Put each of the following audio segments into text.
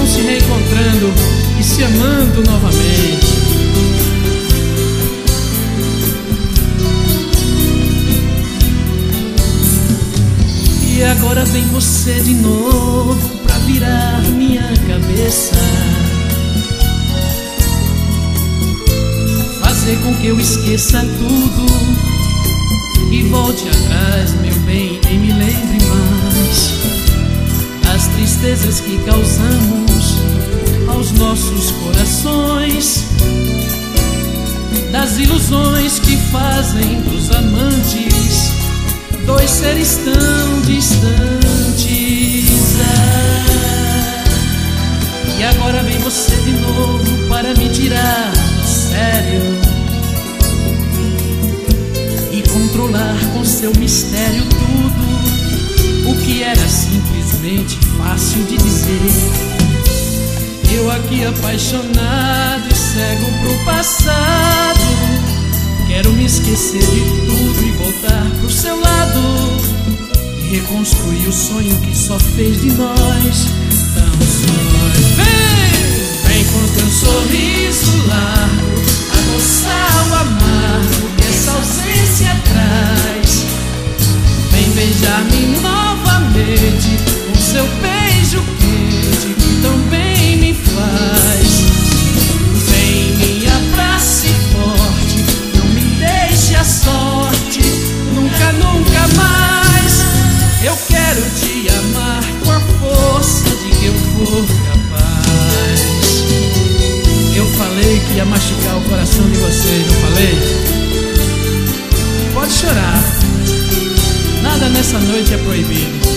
se reencontrando e se amando novamente. E agora vem você de novo pra virar minha cabeça, fazer com que eu esqueça tudo e volte atrás, meu bem, nem me lembre mais das tristezas que causamos aos nossos corações, das ilusões que fazem dos amantes dois seres tão distantes. E agora vem você de novo para me tirar do sério e controlar com seu mistério tudo o que era simplesmente fácil de dizer. Eu aqui apaixonado e cego pro passado, quero me esquecer de tudo e voltar pro seu lado e reconstruir o sonho que só fez de nós tão sós. Vem com teu sorriso largo, adoçar o amargo que essa ausência traz. Vem beijar-me novamente com seu beijo quente que tão bem me faz. Vem, me abrace forte, não me deixe à sorte, nunca, nunca mais. Eu quero te amar com a força de que eu for capaz. Eu falei que ia machucar o coração de vocês, não falei? Pode chorar, nada nessa noite é proibido.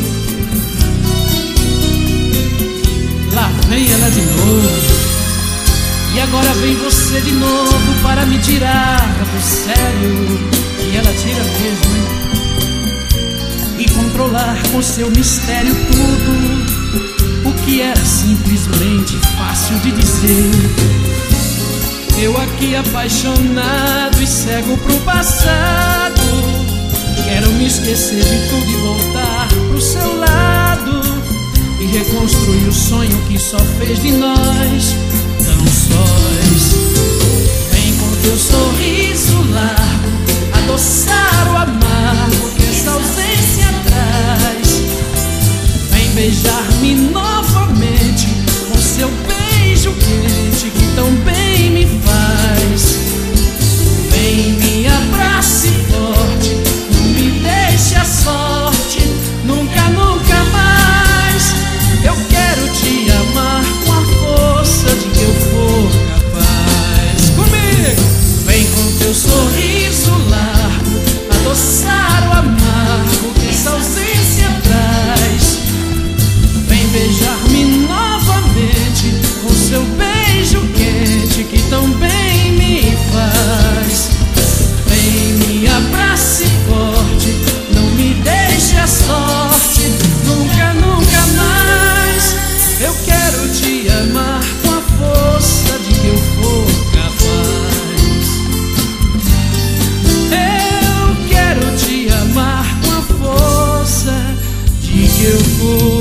Lá vem ela de novo, e agora vem você de novo para me tirar do sério. E ela tira mesmo, hein? E controlar com seu mistério tudo o que era simplesmente fácil de dizer. Eu aqui apaixonado e cego pro passado, quero me esquecer de tudo e voltar pro seu lado e reconstruir o sonho que só fez de nós tão sós. Vem com teu sorriso largo, adoçar o amargo que essa ausência traz. Vem beijar-me novamente com seu beijo quente que tão bem me faz. Vem, me abrace forte, não me deixe à sorte, nunca, nunca mais. Eu quero te amar com a força de que eu for capaz. Comigo! Vem com teu sorriso largo, adoçar o amargo que essa ausência traz. Vem beijar-me novamente com seu beijo quente que tão bem me faz. Vem, me abrace forte, não me deixe à sorte, nunca, nunca mais. Eu quero te amar com a força de que eu for capaz. Eu quero te amar com a força de que eu for